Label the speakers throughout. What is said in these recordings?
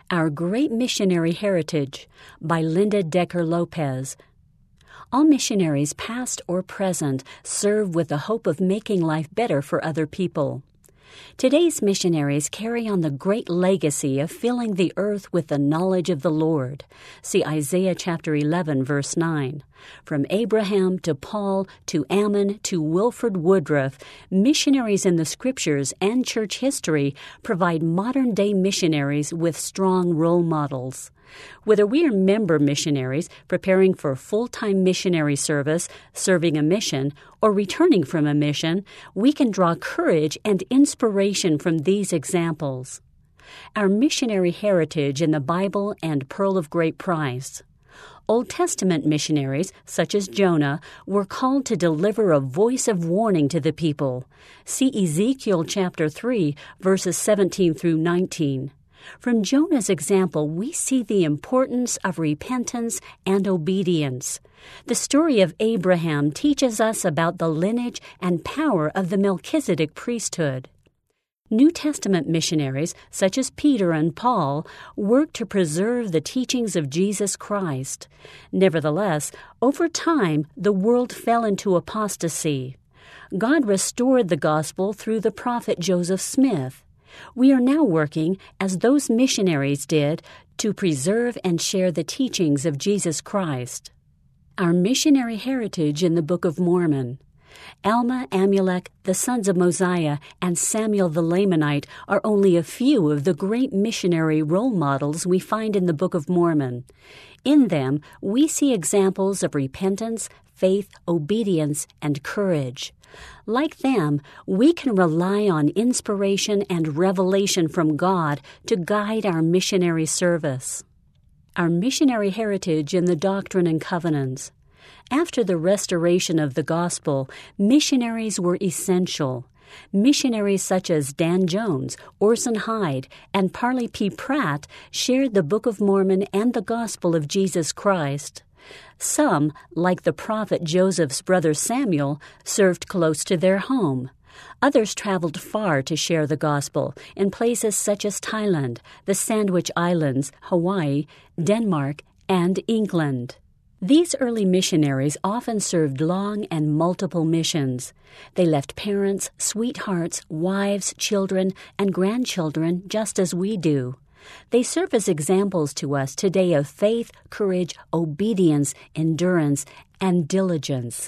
Speaker 1: Our Great Missionary Heritage by Linda Decker Lopez. All missionaries, past or present, serve with the hope of making life better for other people. Today's missionaries carry on the great legacy of filling the earth with the knowledge of the Lord. See Isaiah chapter 11, verse 9. From Abraham to Paul to Ammon to Wilford Woodruff, missionaries in the Scriptures and church history provide modern-day missionaries with strong role models. Whether we are member missionaries preparing for full-time missionary service, serving a mission, or returning from a mission, we can draw courage and inspiration from these examples. Our missionary heritage in the Bible and Pearl of Great Price. Old Testament missionaries, such as Jonah, were called to deliver a voice of warning to the people. See Ezekiel chapter 3, verses 17 through 19. From Jonah's example, we see the importance of repentance and obedience. The story of Abraham teaches us about the lineage and power of the Melchizedek priesthood. New Testament missionaries, such as Peter and Paul, worked to preserve the teachings of Jesus Christ. Nevertheless, over time, the world fell into apostasy. God restored the gospel through the prophet Joseph Smith. We are now working, as those missionaries did, to preserve and share the teachings of Jesus Christ. Our missionary heritage in the Book of Mormon. Alma, Amulek, the sons of Mosiah, and Samuel the Lamanite are only a few of the great missionary role models we find in the Book of Mormon. In them, we see examples of repentance, faith, obedience, and courage. Like them, we can rely on inspiration and revelation from God to guide our missionary service. Our missionary heritage in the Doctrine and Covenants. After the restoration of the gospel, missionaries were essential. Missionaries such as Dan Jones, Orson Hyde, and Parley P. Pratt shared the Book of Mormon and the gospel of Jesus Christ. Some, like the prophet Joseph's brother Samuel, served close to their home. Others traveled far to share the gospel in places such as Thailand, the Sandwich Islands, Hawaii, Denmark, and England. These early missionaries often served long and multiple missions. They left parents, sweethearts, wives, children, and grandchildren just as we do. They serve as examples to us today of faith, courage, obedience, endurance, and diligence.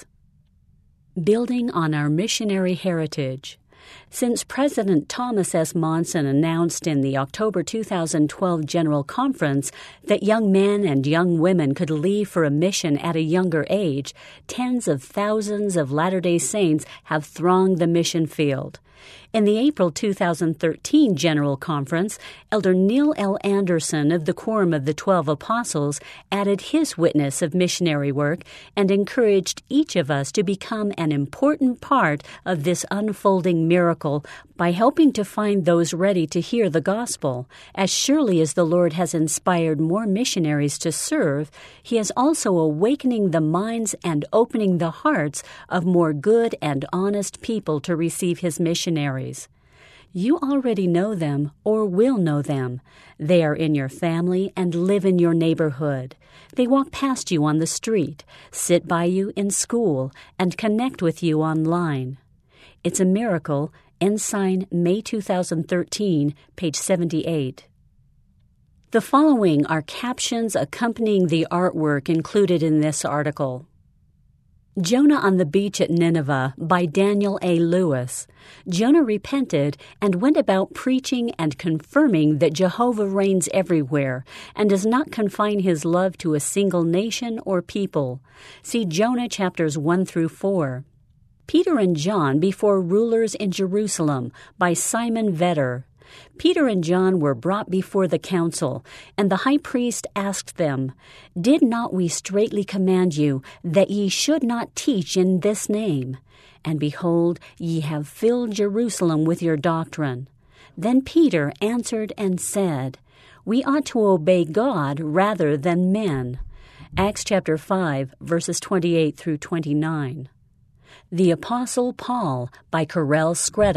Speaker 1: Building on our missionary heritage. Since President Thomas S. Monson announced in the October 2012 General Conference that young men and young women could leave for a mission at a younger age, tens of thousands of Latter-day Saints have thronged the mission field. In the April 2013 General Conference, Elder Neil L. Anderson of the Quorum of the 12 Apostles added his witness of missionary work and encouraged each of us to become an important part of this unfolding miracle by helping to find those ready to hear the gospel. As surely as the Lord has inspired more missionaries to serve, He is also awakening the minds and opening the hearts of more good and honest people to receive His missionaries. You already know them or will know them. They are in your family and live in your neighborhood. They walk past you on the street, sit by you in school, and connect with you online. It's a Miracle, Ensign, May 2013, page 78. The following are captions accompanying the artwork included in this article. Jonah on the Beach at Nineveh by Daniel A. Lewis. Jonah repented and went about preaching and confirming that Jehovah reigns everywhere and does not confine His love to a single nation or people. See Jonah chapters 1 through 4. Peter and John before rulers in Jerusalem by Simon Vetter. Peter and John were brought before the council, and the high priest asked them, "Did not we straitly command you that ye should not teach in this name? And behold, ye have filled Jerusalem with your doctrine." Then Peter answered and said, "We ought to obey God rather than men." Acts chapter 5, verses 28 through 29. The Apostle Paul by Karel Skreda.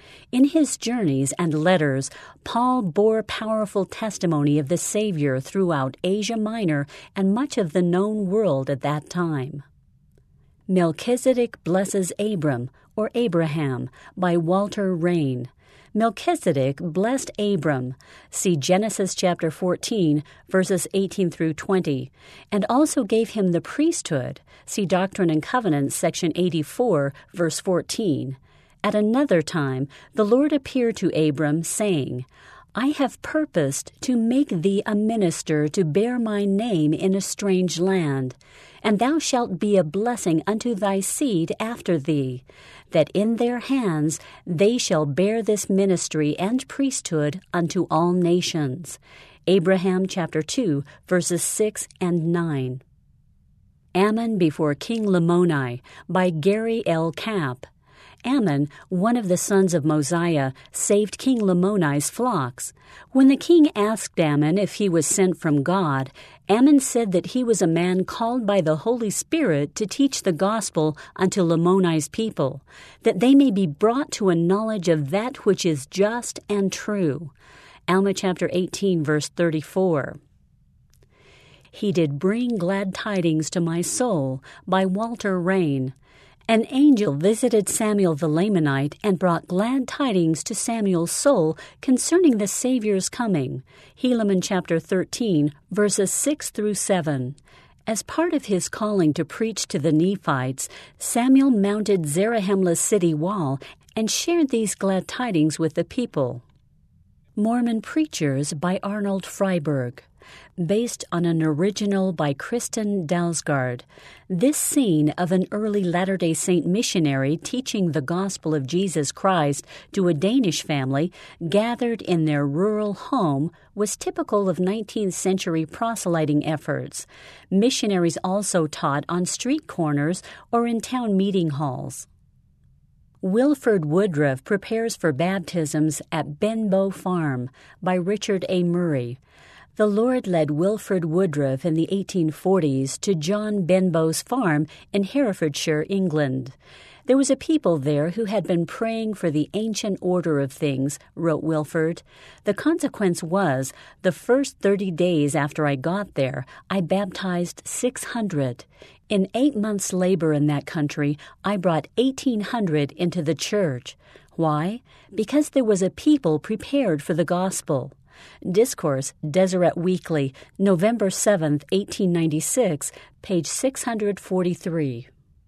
Speaker 1: In his journeys and letters, Paul bore powerful testimony of the Savior throughout Asia Minor and much of the known world at that time. Melchizedek Blesses Abram, or Abraham, by Walter Rain. Melchizedek blessed Abram, see Genesis chapter 14, verses 18 through 20, and also gave him the priesthood, see Doctrine and Covenants, section 84, verse 14. At another time, the Lord appeared to Abram, saying, I have purposed to make thee a minister to bear my name in a strange land, and thou shalt be a blessing unto thy seed after thee, that in their hands they shall bear this ministry and priesthood unto all nations. Abraham chapter 2, verses 6 and 9. Ammon before King Lamoni, by Gary L. Kapp. Ammon, one of the sons of Mosiah, saved King Lamoni's flocks. When the king asked Ammon if he was sent from God, Ammon said that he was a man called by the Holy Spirit to teach the gospel unto Lamoni's people, that they may be brought to a knowledge of that which is just and true. Alma chapter 18, verse 34. He did bring glad tidings to my soul, by Walter Rain. An angel visited Samuel the Lamanite and brought glad tidings to Samuel's soul concerning the Savior's coming. Helaman chapter 13, verses 6 through 7. As part of his calling to preach to the Nephites, Samuel mounted Zarahemla's city wall and shared these glad tidings with the people. Mormon Preachers, by Arnold Freiberg. Based on an original by Kristen Dalsgaard, this scene of an early Latter-day Saint missionary teaching the gospel of Jesus Christ to a Danish family gathered in their rural home was typical of 19th century proselyting efforts. Missionaries also taught on street corners or in town meeting halls. Wilford Woodruff prepares for baptisms at Benbow Farm, by Richard A. Murray. The Lord led Wilford Woodruff in the 1840s to John Benbow's farm in Herefordshire, England. There was a people there who had been praying for the ancient order of things, wrote Wilford. The consequence was, the first 30 days after I got there, I baptized 600. In 8 months' labor in that country, I brought 1,800 into the church. Why? Because there was a people prepared for the gospel. Discourse, Deseret Weekly, November 7, 1896, page 643.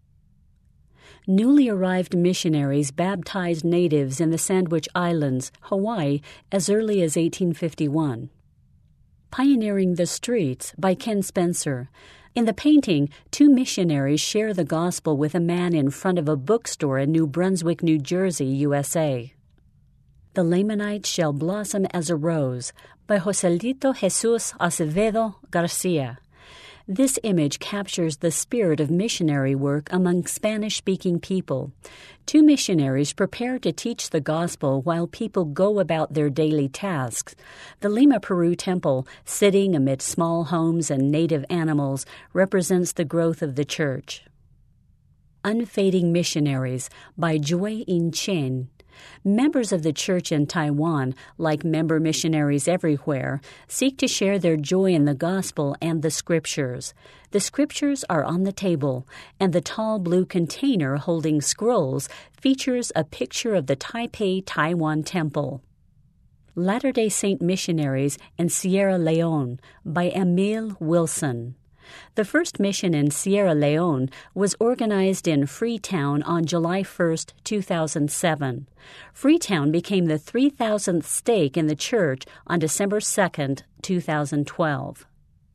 Speaker 1: Newly arrived missionaries baptized natives in the Sandwich Islands, Hawaii, as early as 1851. Pioneering the Streets, by Ken Spencer. In the painting, 2 missionaries share the gospel with a man in front of a bookstore in New Brunswick, New Jersey, USA. The Lamanites Shall Blossom as a Rose, by Joselito Jesus Acevedo Garcia. This image captures the spirit of missionary work among Spanish-speaking people. 2 missionaries prepare to teach the gospel while people go about their daily tasks. The Lima, Peru temple, sitting amid small homes and native animals, represents the growth of the church. Unfading Missionaries, by Joy In Chen. Members of the church in Taiwan, like member missionaries everywhere, seek to share their joy in the gospel and the scriptures. The scriptures are on the table, and the tall blue container holding scrolls features a picture of the Taipei, Taiwan temple. Latter-day Saint Missionaries in Sierra Leone, by Emil Wilson. The first mission in Sierra Leone was organized in Freetown on July 1, 2007. Freetown became the 3,000th stake in the church on December 2, 2012.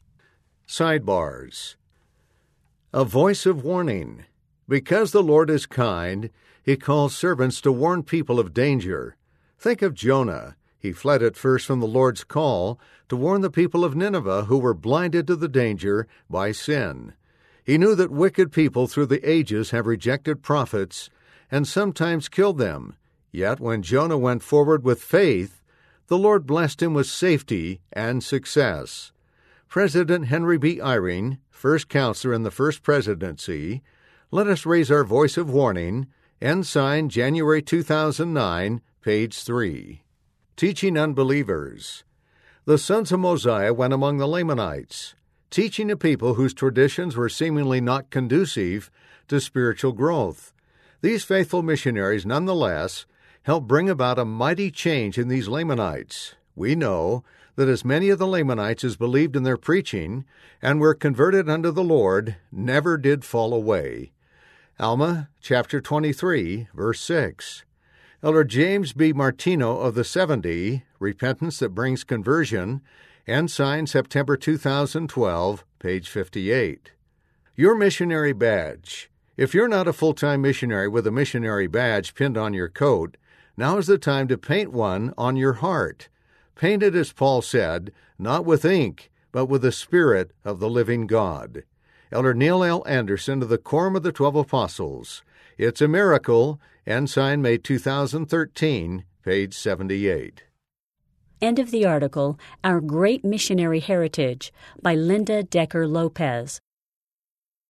Speaker 2: Sidebars. A voice of warning. Because the Lord is kind, He calls servants to warn people of danger. Think of Jonah. He fled at first from the Lord's call to warn the people of Nineveh who were blinded to the danger by sin. He knew that wicked people through the ages have rejected prophets and sometimes killed them. Yet when Jonah went forward with faith, the Lord blessed him with safety and success. President Henry B. Eyring, first counselor in the first presidency, let us raise our voice of warning, ensign January 2009, page 3. Teaching unbelievers. The sons of Mosiah went among the Lamanites, teaching a people whose traditions were seemingly not conducive to spiritual growth. These faithful missionaries, nonetheless, helped bring about a mighty change in these Lamanites. We know that as many of the Lamanites as believed in their preaching and were converted unto the Lord never did fall away. Alma, chapter 23, verse 6. Elder James B. Martino of the 70, Repentance That Brings Conversion, Ensign, September 2012, page 58. Your missionary badge. If you're not a full-time missionary with a missionary badge pinned on your coat, now is the time to paint one on your heart. Paint it, as Paul said, not with ink, but with the Spirit of the living God. Elder Neil L. Anderson of the Quorum of the 12 Apostles. It's a Miracle, Ensign, May 2013, page 78.
Speaker 1: End of the article, Our Great Missionary Heritage, by Linda Decker Lopez.